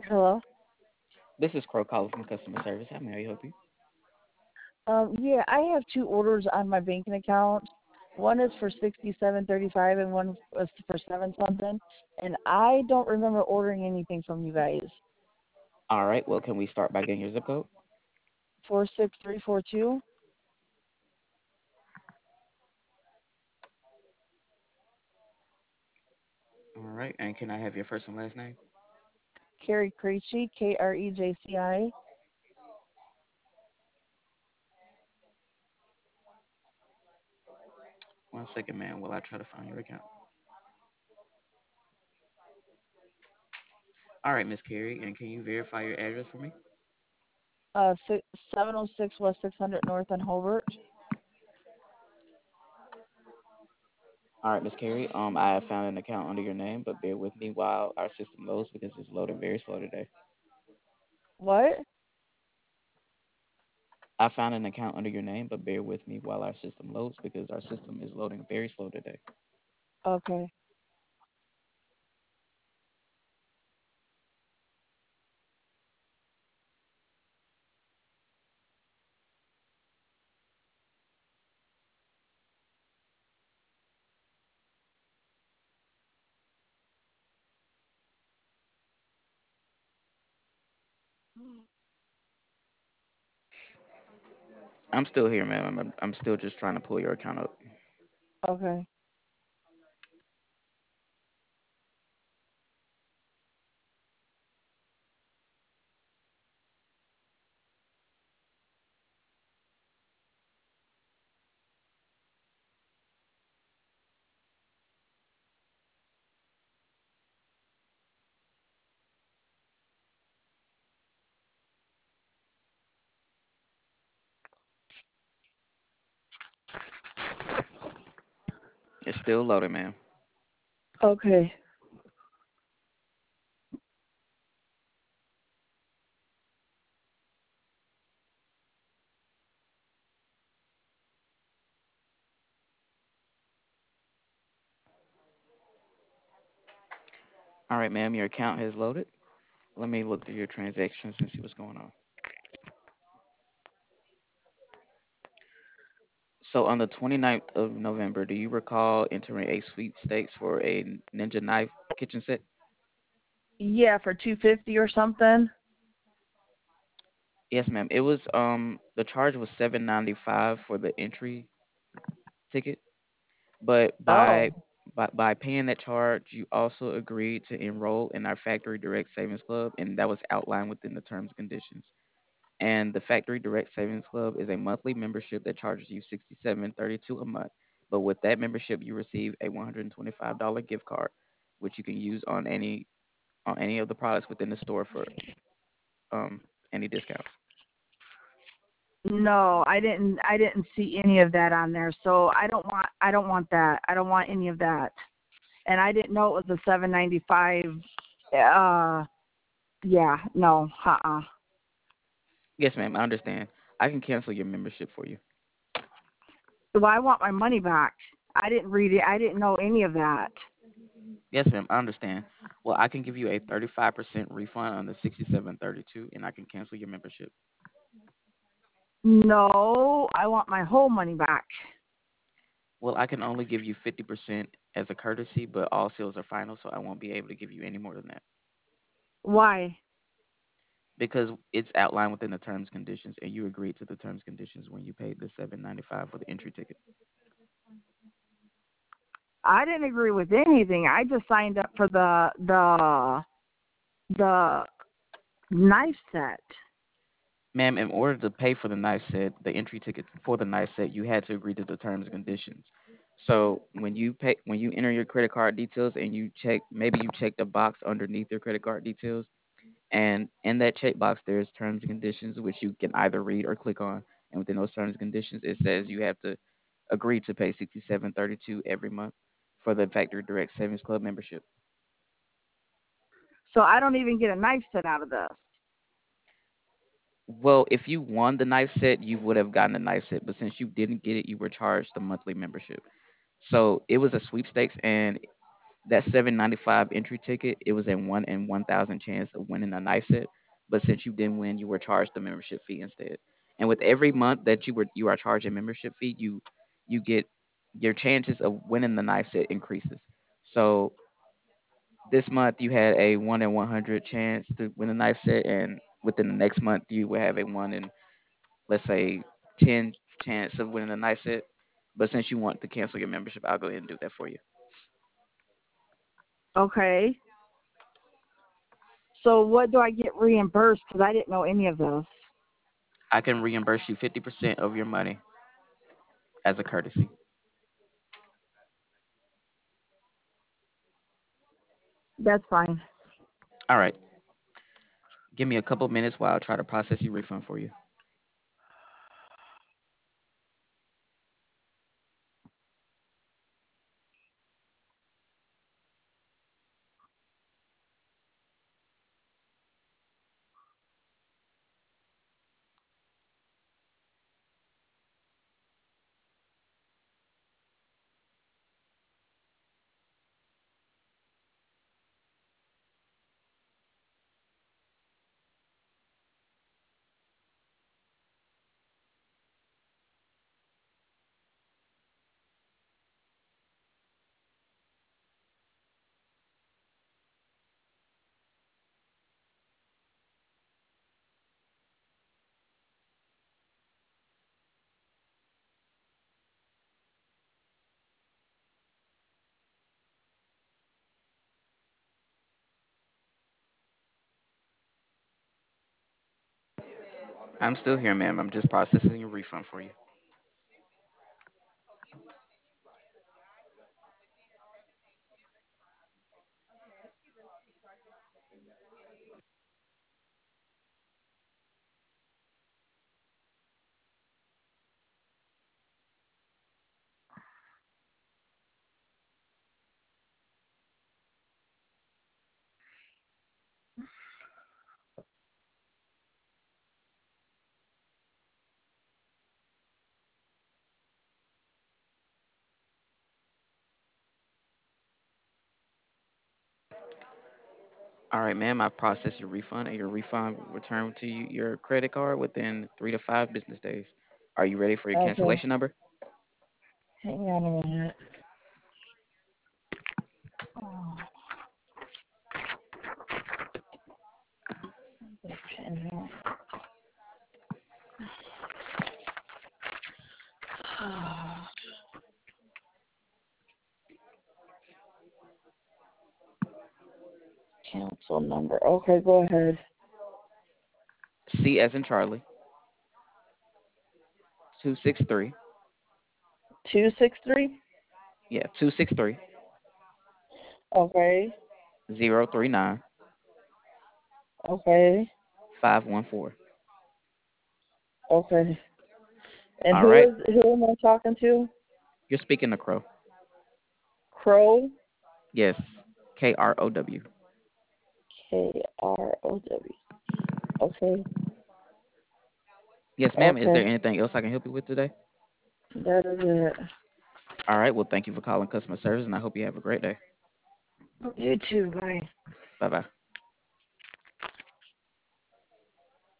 Hello. This is Crow calling from customer service. How may I help you? Yeah, I have two orders on my banking account. One is for 67.35 and one was for seven something. And I don't remember ordering anything from you guys. All right. Well, can we start by getting your zip code? 46342. All right. And can I have your first and last name? Carrie Creechy, Krejci. One second, ma'am, while I try to find your account. All right, Miss Carey. And can you verify your address for me? 706 West 600 North on Hobart. All right, Miss Carey. I have found an account under your name, but bear with me while our system loads because it's loading very slow today. What? I found an account under your name, but bear with me while our system loads because our system is loading very slow today. Okay. I'm still here, ma'am. I'm still just trying to pull your account up. Okay. It's still loading, ma'am. Okay. All right, ma'am. Your account has loaded. Let me look through your transactions and see what's going on. So on the 29th of November, do you recall entering a sweepstakes for a Ninja knife kitchen set? Yeah, for 250 or something. Yes, ma'am. It was the charge was $7.95 for the entry ticket, but Oh. by paying that charge, you also agreed to enroll in our Factory Direct Savings Club, and that was outlined within the terms and conditions. And the Factory Direct Savings Club is a monthly membership that charges you $67.32 a month. But with that membership, you receive a $125 gift card, which you can use on any of the products within the store for um any discounts. No, I didn't see any of that on there. So I don't want that. I don't want any of that. And I didn't know it was a 7.95. Yeah, no. Yes, ma'am. I understand. I can cancel your membership for you. Well, I want my money back. I didn't read it. I didn't know any of that. Yes, ma'am. I understand. Well, I can give you a 35% refund on the 67.32, and I can cancel your membership. No, I want my whole money back. Well, I can only give you 50% as a courtesy, but all sales are final, so I won't be able to give you any more than that Why? because it's outlined within the terms and conditions, and you agreed to the terms and conditions when you paid the 7.95 for the entry ticket. I didn't agree with anything. I just signed up for the knife set. Ma'am, in order to pay for the knife set, the entry ticket for the knife set, you had to agree to the terms and conditions. So when you enter your credit card details and you check, maybe you check the box underneath your credit card details, and in that checkbox, there's terms and conditions which you can either read or click on. And within those terms and conditions, it says you have to agree to pay 67.32 every month for the Factory Direct Savings Club membership. So I don't even get a knife set out of this. Well, if you won the knife set, you would have gotten the knife set, but since you didn't get it, you were charged the monthly membership. So it was a sweepstakes, and that 795 entry ticket, it was a 1 in 1,000 chance of winning a knife set. But since you didn't win, you were charged the membership fee instead. And with every month that you are charged a membership fee, you get your chances of winning the knife set increases. So this month you had a 1 in 100 chance to win a knife set, and within the next month you will have a 1 in, let's say, 10 chance of winning a knife set. But since you want to cancel your membership, I'll go ahead and do that for you. Okay. So what do I get reimbursed? Because I didn't know any of those. I can reimburse you 50% of your money as a courtesy. That's fine. All right. Give me a couple minutes while I try to process your refund for you. I'm still here, ma'am. I'm just processing your refund for you. All right, ma'am. I've processed your refund, and your refund will return to you your credit card within 3 to 5 business days. Are you ready for your Okay. cancellation number? Hang on a minute. Oh, this pen here. Cancel number. Okay, go ahead. C as in Charlie, 263. 263. Yeah, 263 Okay. 039 Okay. 514. Okay. And All right. who am I talking to? You're speaking to Crow. Crow. Yes. KROW. KROW. Okay. Yes, ma'am. Is there Okay. anything else I can help you with today? That is it. All right. Well, thank you for calling customer service, and I hope you have a great day. You too. Bye. Bye bye.